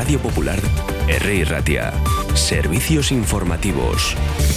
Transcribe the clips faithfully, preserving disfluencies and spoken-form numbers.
Radio Popular, R I Ratia. Servicios informativos.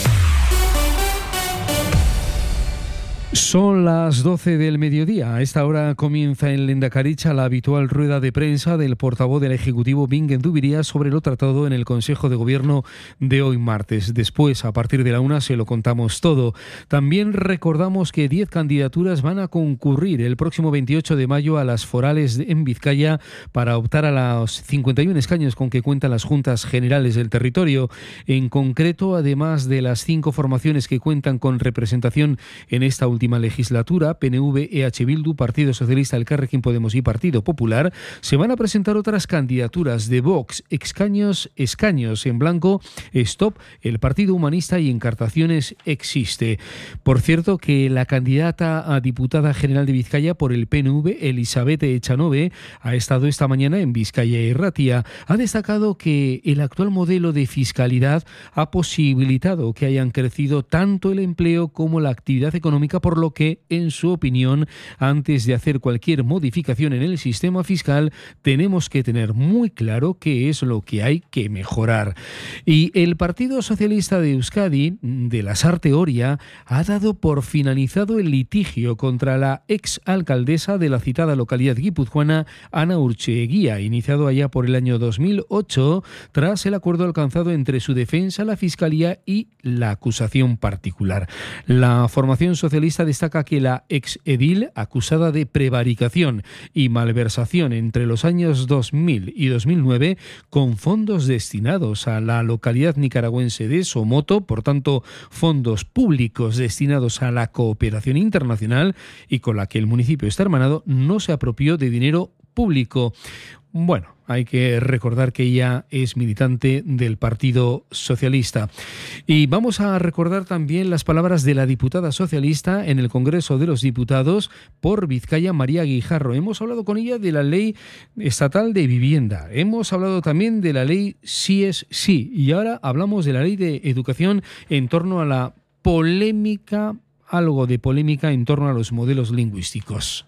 Son las doce del mediodía. A esta hora comienza en Lendakaricha la habitual rueda de prensa del portavoz del Ejecutivo Bingen Zubiría sobre lo tratado en el Consejo de Gobierno de hoy martes. Después, a partir de la una, se lo contamos todo. También recordamos que diez candidaturas van a concurrir el próximo veintiocho de mayo a las forales en Vizcaya para optar a los cincuenta y uno escaños con que cuentan las juntas generales del territorio. En concreto, además de las cinco formaciones que cuentan con representación en esta última legislatura, P N V, E H Bildu, Partido Socialista, Elkarrekin Podemos y Partido Popular, se van a presentar otras candidaturas de Vox, escaños, escaños en blanco, Stop, el Partido Humanista y Encartaciones Existe. Por cierto, que la candidata a diputada general de Vizcaya por el P N V, Elizabeth Echanove, ha estado esta mañana en Vizcaya y Ratia. Ha destacado que el actual modelo de fiscalidad ha posibilitado que hayan crecido tanto el empleo como la actividad económica, por lo que, en su opinión, antes de hacer cualquier modificación en el sistema fiscal, tenemos que tener muy claro qué es lo que hay que mejorar. Y el Partido Socialista de Euskadi, de Lasarte Oria, ha dado por finalizado el litigio contra la exalcaldesa de la citada localidad guipuzcoana, Ana Urcheeguía, iniciado allá por el año dos mil ocho, tras el acuerdo alcanzado entre su defensa, la Fiscalía y la acusación particular. La formación socialista destaca que la exedil, acusada de prevaricación y malversación entre los años dos mil y dos mil nueve, con fondos destinados a la localidad nicaragüense de Somoto, por tanto, fondos públicos destinados a la cooperación internacional y con la que el municipio está hermanado, no se apropió de dinero público. Bueno, hay que recordar que ella es militante del Partido Socialista. Y vamos a recordar también las palabras de la diputada socialista en el Congreso de los Diputados por Vizcaya, María Guijarro. Hemos hablado con ella de la Ley Estatal de Vivienda. Hemos hablado también de la Ley Sí es Sí. Y ahora hablamos de la Ley de Educación en torno a la polémica, algo de polémica en torno a los modelos lingüísticos.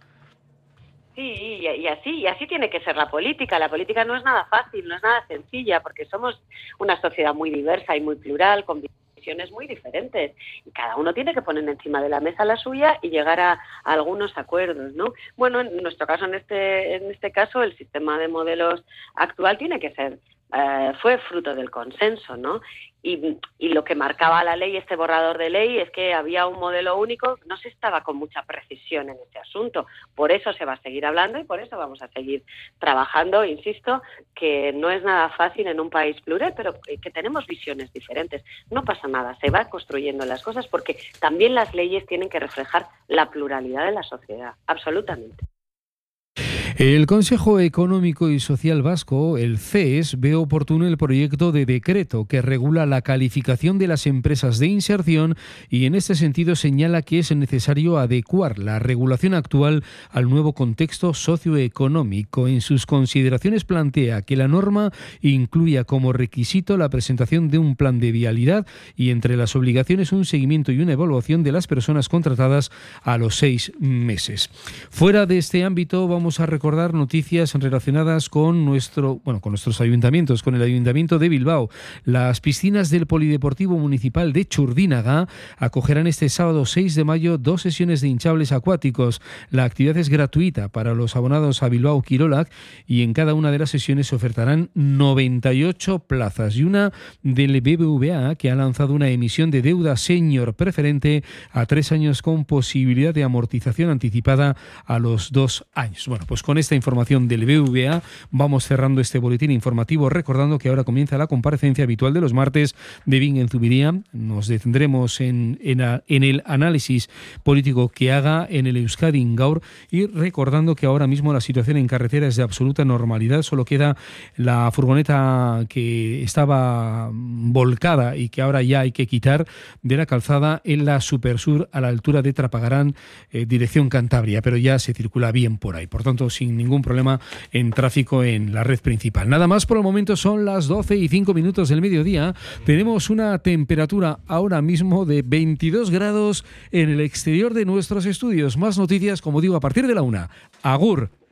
Sí, y así, y así tiene que ser la política. La política no es nada fácil, no es nada sencilla, porque somos una sociedad muy diversa y muy plural, con visiones muy diferentes. Y cada uno tiene que poner encima de la mesa la suya y llegar a, a algunos acuerdos, ¿no? Bueno, en nuestro caso, en este, en este caso, el sistema de modelos actual tiene que ser, eh, fue fruto del consenso, ¿no? Y, y lo que marcaba la ley, este borrador de ley, es que había un modelo único, no se estaba con mucha precisión en este asunto. Por eso se va a seguir hablando y por eso vamos a seguir trabajando. Insisto, que no es nada fácil en un país plural, pero que tenemos visiones diferentes. No pasa nada, se va construyendo las cosas porque también las leyes tienen que reflejar la pluralidad de la sociedad, absolutamente. El Consejo Económico y Social Vasco, el C E S, ve oportuno el proyecto de decreto que regula la calificación de las empresas de inserción y en este sentido señala que es necesario adecuar la regulación actual al nuevo contexto socioeconómico. En sus consideraciones plantea que la norma incluya como requisito la presentación de un plan de vialidad y entre las obligaciones un seguimiento y una evaluación de las personas contratadas a los seis meses. Fuera de este ámbito vamos a recordar recordar noticias relacionadas con nuestro, bueno, con nuestros ayuntamientos, con el Ayuntamiento de Bilbao. Las piscinas del Polideportivo Municipal de Churdínaga acogerán este sábado seis de mayo dos sesiones de hinchables acuáticos. La actividad es gratuita para los abonados a Bilbao Kirolak y en cada una de las sesiones se ofertarán noventa y ocho plazas y una del B B V A que ha lanzado una emisión de deuda senior preferente a tres años con posibilidad de amortización anticipada a los dos años. Bueno, pues con esta información del B B V A vamos cerrando este boletín informativo, recordando que ahora comienza la comparecencia habitual de los martes de Bingen Zubiría. Nos detendremos en, en, en el análisis político que haga en el Euskadi Gaur y recordando que ahora mismo la situación en carretera es de absoluta normalidad. Solo queda la furgoneta que estaba volcada y que ahora ya hay que quitar de la calzada en la Supersur a la altura de Trapagarán, eh, dirección Cantabria, pero ya se circula bien por ahí. Por tanto, sin ningún problema en tráfico en la red principal. Nada más por el momento, son las doce y cinco minutos del mediodía. Tenemos una temperatura ahora mismo de veintidós grados en el exterior de nuestros estudios. Más noticias, como digo, a partir de la una. Agur.